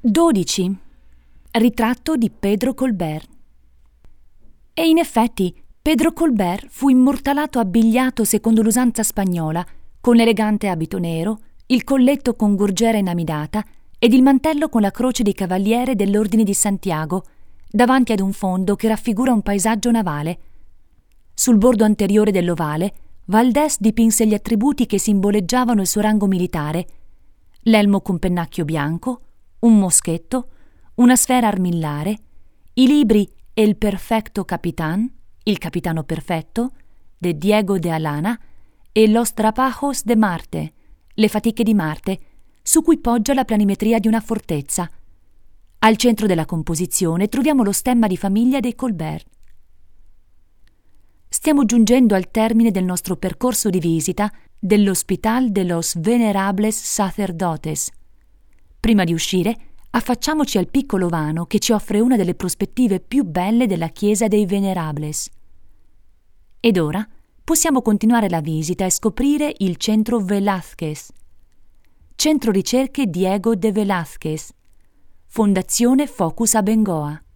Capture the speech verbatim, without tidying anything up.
dodici. Ritratto di Pedro Colbert. E in effetti Pedro Colbert fu immortalato abbigliato secondo l'usanza spagnola, con l'elegante abito nero, il colletto con gorgiera inamidata ed il mantello con la croce di cavaliere dell'Ordine di Santiago, davanti ad un fondo che raffigura un paesaggio navale. Sul bordo anteriore dell'ovale, Valdés dipinse gli attributi che simboleggiavano il suo rango militare: l'elmo con pennacchio bianco, un moschetto, una sfera armillare, i libri El Perfecto Capitán, il capitano perfetto, de Diego de Alana, e Los Trabajos de Marte, le fatiche di Marte, su cui poggia la planimetria di una fortezza. Al centro della composizione troviamo lo stemma di famiglia dei Colbert. Stiamo giungendo al termine del nostro percorso di visita dell'Hospital de los Venerables Sacerdotes. Prima di uscire, affacciamoci al piccolo vano che ci offre una delle prospettive più belle della chiesa dei Venerables. Ed ora possiamo continuare la visita e scoprire il centro Velázquez. Centro ricerche Diego de Velázquez. Fondazione Focus Abengoa.